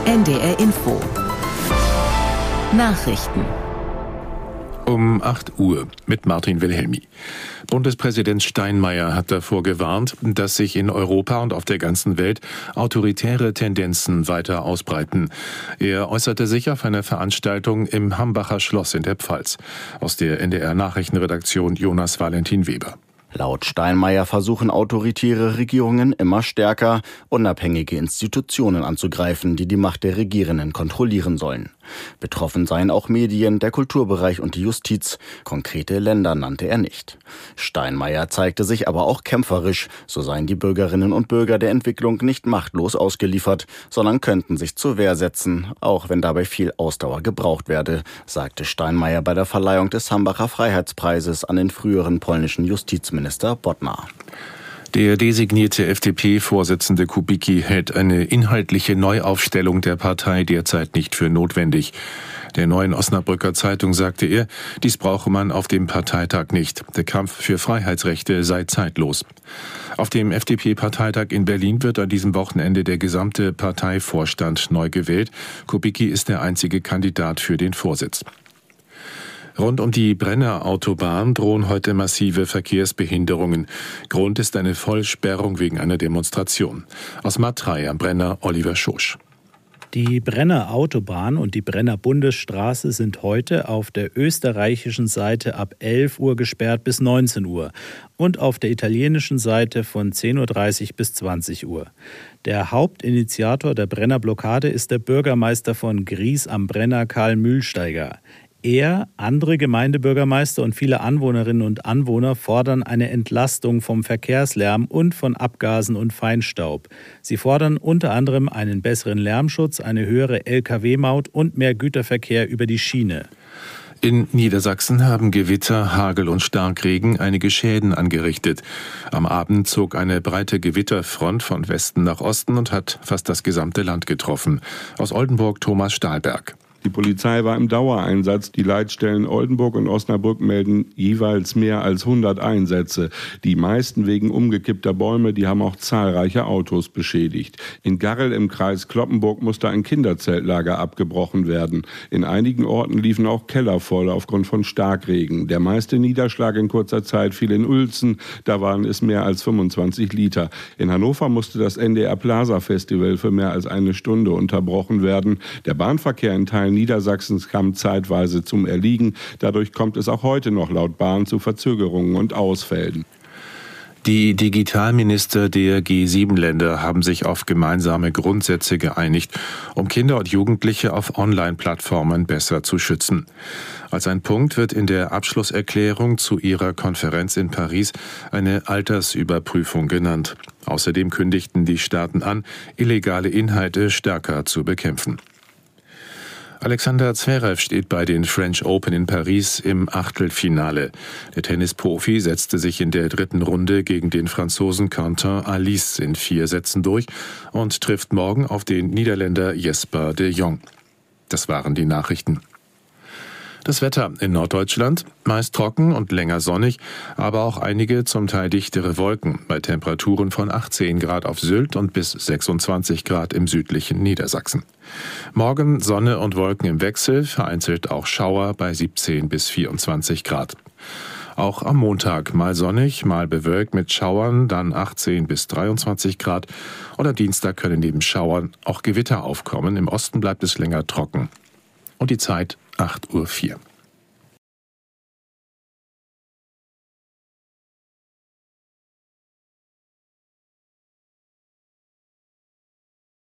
NDR Info. Nachrichten. Um 8 Uhr mit Martin Wilhelmi. Bundespräsident Steinmeier hat davor gewarnt, dass sich in Europa und auf der ganzen Welt autoritäre Tendenzen weiter ausbreiten. Er äußerte sich auf einer Veranstaltung im Hambacher Schloss in der Pfalz. Aus der NDR-Nachrichtenredaktion Jonas Valentin Weber. Laut Steinmeier versuchen autoritäre Regierungen immer stärker, unabhängige Institutionen anzugreifen, die die Macht der Regierenden kontrollieren sollen. Betroffen seien auch Medien, der Kulturbereich und die Justiz. Konkrete Länder nannte er nicht. Steinmeier zeigte sich aber auch kämpferisch. So seien die Bürgerinnen und Bürger der Entwicklung nicht machtlos ausgeliefert, sondern könnten sich zur Wehr setzen, auch wenn dabei viel Ausdauer gebraucht werde, sagte Steinmeier bei der Verleihung des Hambacher Freiheitspreises an den früheren polnischen Justizminister Bodnar. Der designierte FDP-Vorsitzende Kubicki hält eine inhaltliche Neuaufstellung der Partei derzeit nicht für notwendig. Der Neuen Osnabrücker Zeitung sagte er, dies brauche man auf dem Parteitag nicht. Der Kampf für Freiheitsrechte sei zeitlos. Auf dem FDP-Parteitag in Berlin wird an diesem Wochenende der gesamte Parteivorstand neu gewählt. Kubicki ist der einzige Kandidat für den Vorsitz. Rund um die Brenner Autobahn drohen heute massive Verkehrsbehinderungen. Grund ist eine Vollsperrung wegen einer Demonstration. Aus Matrei am Brenner Oliver Schosch. Die Brenner Autobahn und die Brenner Bundesstraße sind heute auf der österreichischen Seite ab 11 Uhr gesperrt bis 19 Uhr und auf der italienischen Seite von 10.30 Uhr bis 20 Uhr. Der Hauptinitiator der Brenner Blockade ist der Bürgermeister von Gries am Brenner, Karl Mühlsteiger. Er, andere Gemeindebürgermeister und viele Anwohnerinnen und Anwohner fordern eine Entlastung vom Verkehrslärm und von Abgasen und Feinstaub. Sie fordern unter anderem einen besseren Lärmschutz, eine höhere Lkw-Maut und mehr Güterverkehr über die Schiene. In Niedersachsen haben Gewitter, Hagel und Starkregen einige Schäden angerichtet. Am Abend zog eine breite Gewitterfront von Westen nach Osten und hat fast das gesamte Land getroffen. Aus Oldenburg Thomas Stahlberg. Die Polizei war im Dauereinsatz. Die Leitstellen Oldenburg und Osnabrück melden jeweils mehr als 100 Einsätze. Die meisten wegen umgekippter Bäume, die haben auch zahlreiche Autos beschädigt. In Garrel im Kreis Cloppenburg musste ein Kinderzeltlager abgebrochen werden. In einigen Orten liefen auch Keller voll aufgrund von Starkregen. Der meiste Niederschlag in kurzer Zeit fiel in Uelzen. Da waren es mehr als 25 Liter. In Hannover musste das NDR Plaza Festival für mehr als eine Stunde unterbrochen werden. Der Bahnverkehr in Teilen Niedersachsens kam zeitweise zum Erliegen. Dadurch kommt es auch heute noch laut Bahn zu Verzögerungen und Ausfällen. Die Digitalminister der G7-Länder haben sich auf gemeinsame Grundsätze geeinigt, um Kinder und Jugendliche auf Online-Plattformen besser zu schützen. Als ein Punkt wird in der Abschlusserklärung zu ihrer Konferenz in Paris eine Altersüberprüfung genannt. Außerdem kündigten die Staaten an, illegale Inhalte stärker zu bekämpfen. Alexander Zverev steht bei den French Open in Paris im Achtelfinale. Der Tennisprofi setzte sich in der dritten Runde gegen den Franzosen Quentin Alice in 4 Sätzen durch und trifft morgen auf den Niederländer Jesper de Jong. Das waren die Nachrichten. Das Wetter in Norddeutschland, meist trocken und länger sonnig, aber auch einige zum Teil dichtere Wolken bei Temperaturen von 18 Grad auf Sylt und bis 26 Grad im südlichen Niedersachsen. Morgen Sonne und Wolken im Wechsel, vereinzelt auch Schauer bei 17 bis 24 Grad. Auch am Montag mal sonnig, mal bewölkt mit Schauern, dann 18 bis 23 Grad. Und am Dienstag können neben Schauern auch Gewitter aufkommen. Im Osten bleibt es länger trocken. Und die Zeit 8:04 Uhr.